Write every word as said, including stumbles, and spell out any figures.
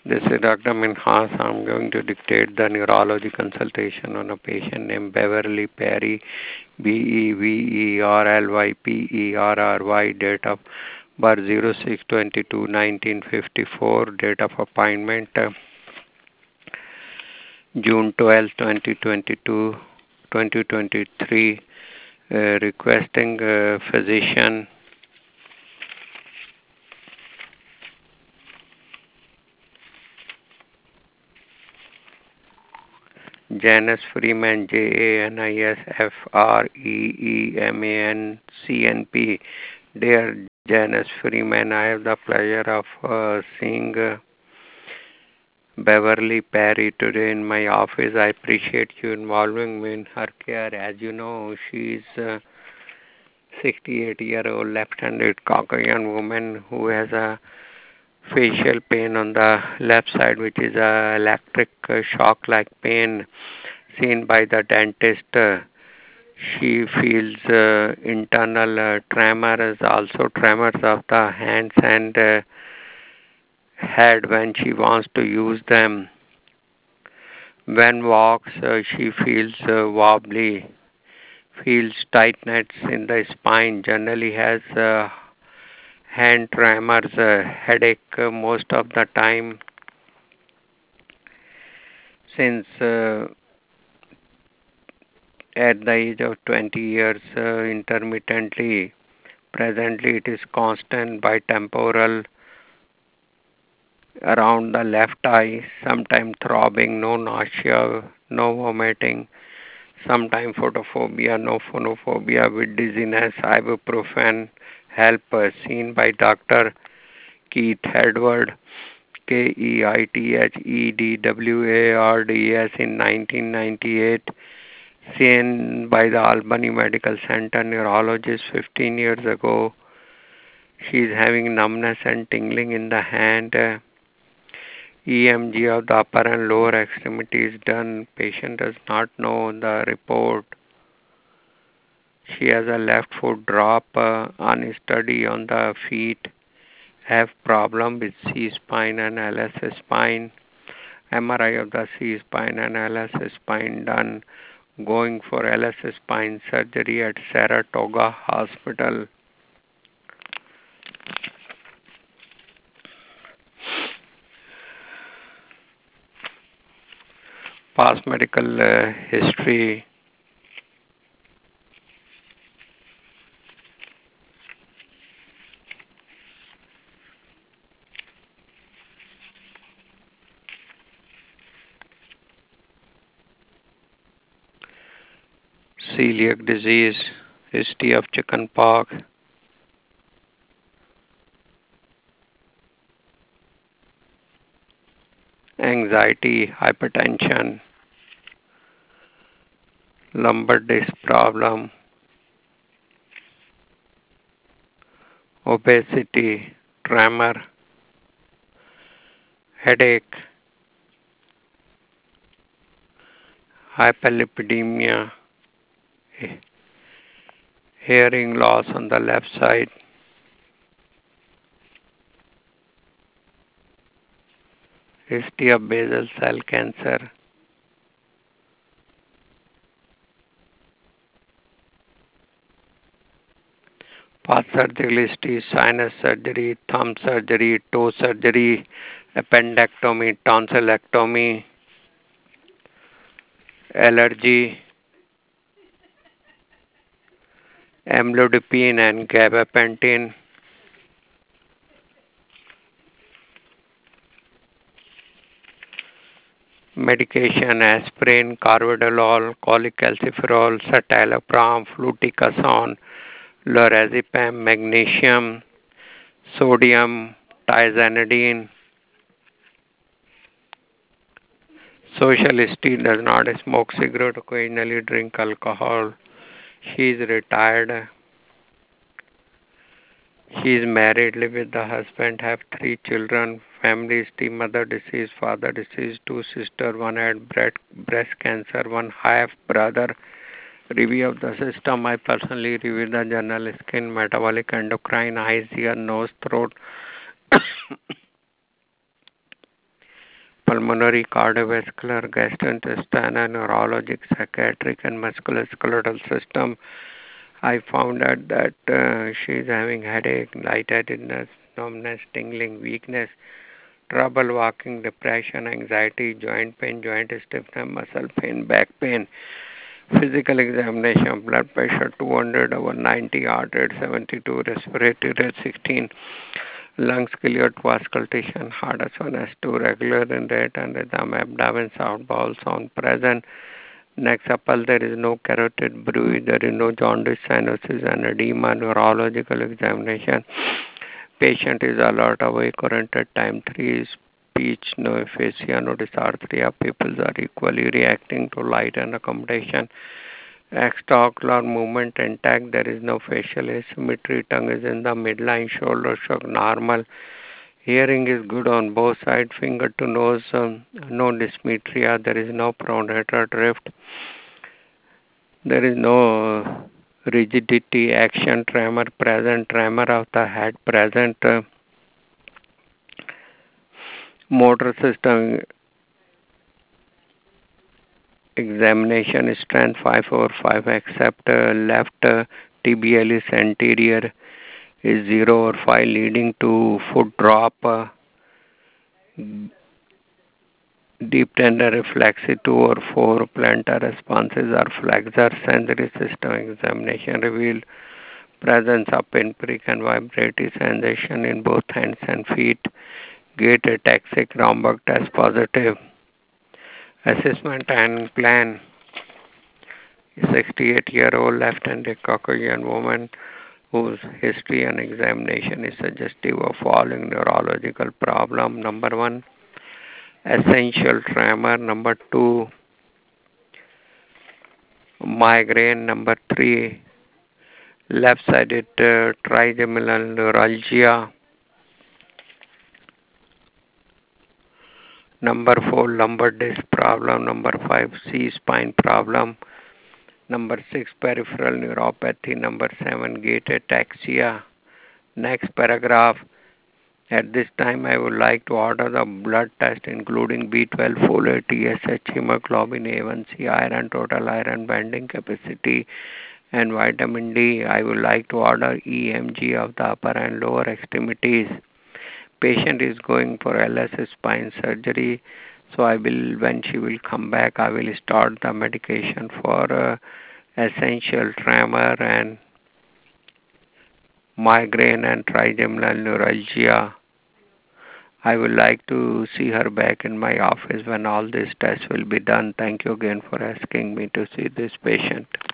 This is Doctor Minhas. I'm going to dictate the neurology consultation on a patient named Beverly Perry, B E V E R L Y P E R R Y, date of birth zero six twenty-two nineteen fifty-four, date of appointment uh, June twelfth, twenty twenty-two, twenty twenty-three, uh, requesting uh, physician Janice Freeman, J A N I S F R E E M A N C N P. Dear Janice Freeman, I have the pleasure of uh, seeing uh, Beverly Perry today in my office. I appreciate you involving me in her care. As you know, she is a sixty-eight-year-old left-handed Caucasian woman who has a facial pain on the left side, which is a electric uh, shock-like pain seen by the dentist. Uh, she feels uh, internal uh, tremors, also tremors of the hands and uh, head when she wants to use them. When walks, uh, she feels uh, wobbly, feels tightness in the spine, generally has uh, hand tremors, uh, headache uh, most of the time since uh, at the age of twenty years uh, intermittently. Presently, it is constant bitemporal around the left eye, sometimes throbbing, no nausea, no vomiting, sometimes photophobia, no phonophobia with dizziness, ibuprofen help uh, seen by Doctor Keith Edward, K E I T H E D W A R D S in nineteen ninety-eight, seen by the Albany Medical Center neurologist fifteen years ago. She is having numbness and tingling in the hand. Uh, E M G of the upper and lower extremity is done. Patient does not know the report. She has a left foot drop, uh, unsteady on the feet, have problem with C-spine and L S spine. M R I of the C-spine and L S spine done. Going for L S spine surgery at Saratoga Hospital. Past medical uh, history. Celiac disease, history of chickenpox, anxiety, hypertension, lumbar disc problem, obesity, tremor, headache, hyperlipidemia, hearing loss on the left side, history of basal cell cancer, past surgical history, sinus surgery, thumb surgery, toe surgery, appendectomy, tonsillectomy, allergy, amlodipine and gabapentin, medication, aspirin, carvedilol, cholecalciferol, citalopram, fluticasone, lorazepam, magnesium, sodium, tizanidine. Social history does not smoke cigarette, occasionally drink alcohol. She is retired. She is married, live with the husband, have three children. Family history, mother deceased, father deceased, two sisters, one had breast, breast cancer, one half brother. Review of the system. I personally review the general skin, metabolic, endocrine, eyes, ear, nose, throat, pulmonary, cardiovascular, gastrointestinal, neurologic, psychiatric, and musculoskeletal system. I found out that uh, she is having headache, lightheadedness, numbness, tingling, weakness, trouble walking, depression, anxiety, joint pain, joint stiffness, muscle pain, back pain. Physical examination, blood pressure two hundred over ninety, heart rate seventy-two, respiratory rate sixteen, lungs cleared, auscultation, heart S one, S two, regular in rate and rhythm, abdomen sound, bowel sound present. Next upper, there is no carotid bruise, there is no jaundice, cyanosis, and edema, neurological examination. Patient is alert, awake, oriented, time three, speech, no aphasia, no dysarthria. People are equally reacting to light and accommodation. Extraocular movement intact, there is no facial asymmetry, tongue is in the midline, shoulder shrug normal. Hearing is good on both sides, finger to nose, um, no dysmetria, there is no pronator drift, there is no rigidity, action, tremor present, tremor of the head present, uh, motor system examination strength five over five except uh, left uh, tibialis anterior is zero over five leading to foot drop, uh, deep tender reflexy two or four, plantar responses or flexor. Sensory system examination revealed presence of pinprick and vibratory sensation in both hands and feet. Gait ataxic Romberg test positive. Assessment and plan. sixty-eight-year-old left-handed Caucasian woman whose history and examination is suggestive of following neurological problem. Number one, essential tremor. Number two, migraine. Number three, left-sided uh, trigeminal neuralgia. Number four, lumbar disc problem. Number five, C-spine problem. Number six, peripheral neuropathy. Number seven, gait ataxia. Next paragraph. At this time, I would like to order the blood test including B twelve, folate, T S H, hemoglobin A one C, iron, total iron binding capacity, and vitamin D. I would like to order E M G of the upper and lower extremities. Patient is going for L S spine surgery, so I will, when she will come back, I will start the medication for uh, essential tremor and migraine and trigeminal neuralgia. I would like to see her back in my office when all these tests will be done. Thank you again for asking me to see this patient.